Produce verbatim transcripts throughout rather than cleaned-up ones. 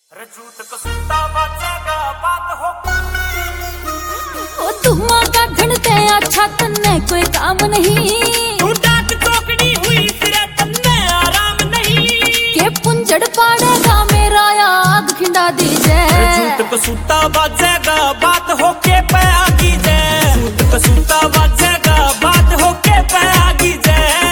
रजूत कसूता बाजेगा बात हो ओ धुआं काढ़न ते अच्छा तन्ने कोई काम नहीं। तू डाक चौकड़ी हुई सिरे तन्ने आराम नहीं। के पुंजड़ पाड़ेगा मेरा आग खिंडा दीजे। रजूत कसूता बाजेगा बात हो के पे आगी जे। रजूत कसूता बाजेगा बात हो के पे आगी जे।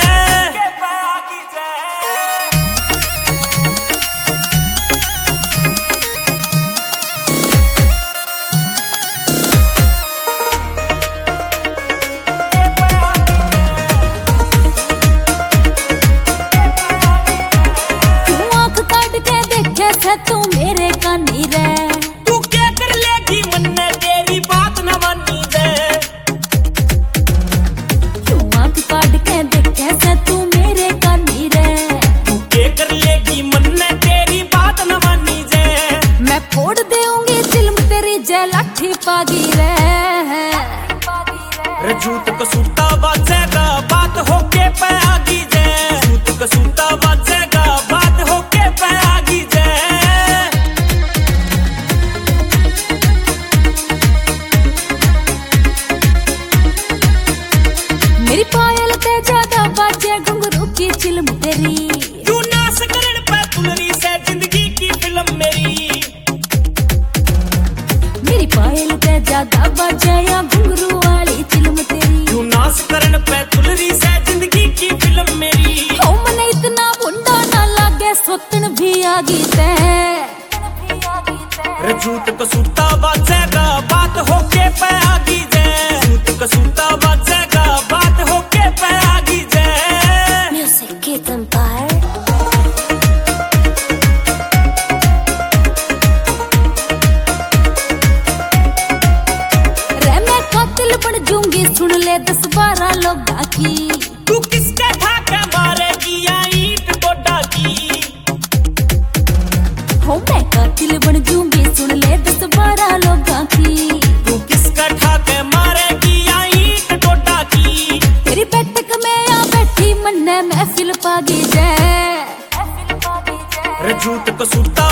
तू मेरे कानी रे तू क्या कर लेगी मन्ने तेरी बात न मानी दे। क्यों आंख काट के देखे से तू मेरे कानी रे। तू क्या कर लेगी मन्ने तेरी बात न मानी दे। मैं फोड़ दूंगी चिल्म तेरी जय लाठी पागी रे। रजूत कसूता बाजेगा बात हो के पे आगी जे। रजूत कसूता बाजेगा बात हो के पे आगी जे। मेरी पायल ते ज्यादा बाजे घुंघरू की चिल्म तेरी। तू नास करन पे तुलरी से जिंदगी की फिल्म मेरी। मेरी पायल ते ज्यादा बाजे या घुंघरू वाली चिल्म तेरी। तू नास करन पे तुलरी से जिंदगी की फिल्म मेरी। ओ मने इतना बुंडा ना लागे सोतन भी आगी ते। रजूत कसूता बाजेगा बात हो के पे आगी जे। रजूत कसूता बाजेगा बात हो के पे आगी जे। म्यूजिक की तंपार रे मैं कातिल बन जूंगी सुन ले दस बारह लोगा की। तू किसके ठाके मारेगी या ईंट गोडा की। हो मैं कातिल बन जूंगी सुन ले दस बारह लोगा की। तू किसका ठाके मारेगी या ईंट गोडा की। तेरी बैठक में आ बैठी मन्ने महफिल पागी जय। रजूत कसूता